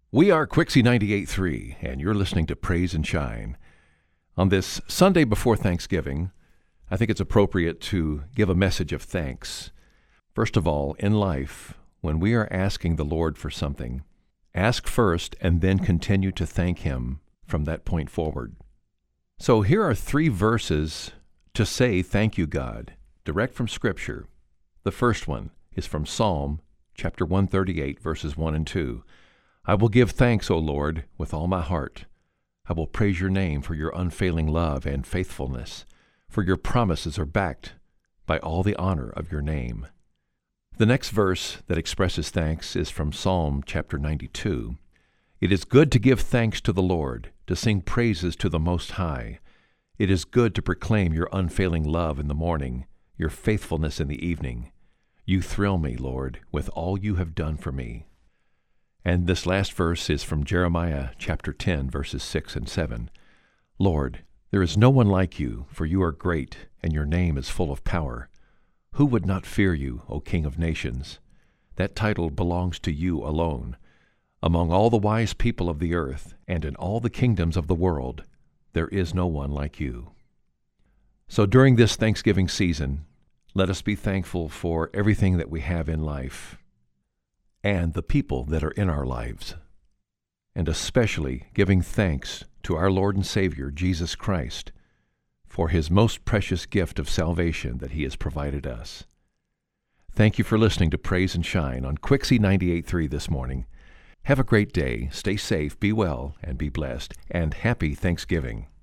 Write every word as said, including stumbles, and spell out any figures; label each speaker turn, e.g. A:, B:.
A: We are Quixie ninety-eight point three, and you're listening to Praise and Shine. On this Sunday before Thanksgiving, I think it's appropriate to give a message of thanks. First of all, in life, when we are asking the Lord for something, ask first and then continue to thank Him from that point forward. So here are three verses to say thank you, God, direct from Scripture. The first one is from Psalm chapter one thirty-eight, verses one and two. I will give thanks, O Lord, with all my heart. I will praise your name for your unfailing love and faithfulness, for your promises are backed by all the honor of your name. The next verse that expresses thanks is from Psalm chapter ninety-two. It is good to give thanks to the Lord, to sing praises to the Most High. It is good to proclaim your unfailing love in the morning, your faithfulness in the evening. You thrill me, Lord, with all you have done for me. And this last verse is from Jeremiah chapter ten, verses six and seven. Lord, there is no one like you, for you are great, and your name is full of power. Who would not fear you, O King of nations? That title belongs to you alone. Among all the wise people of the earth, and in all the kingdoms of the world, there is no one like you. So during this Thanksgiving season, let us be thankful for everything that we have in life, and the people that are in our lives, and especially giving thanks to our Lord and Savior, Jesus Christ, for His most precious gift of salvation that He has provided us. Thank you for listening to Praise and Shine on Quixie ninety-eight point three this morning. Have a great day, stay safe, be well, and be blessed, and happy Thanksgiving.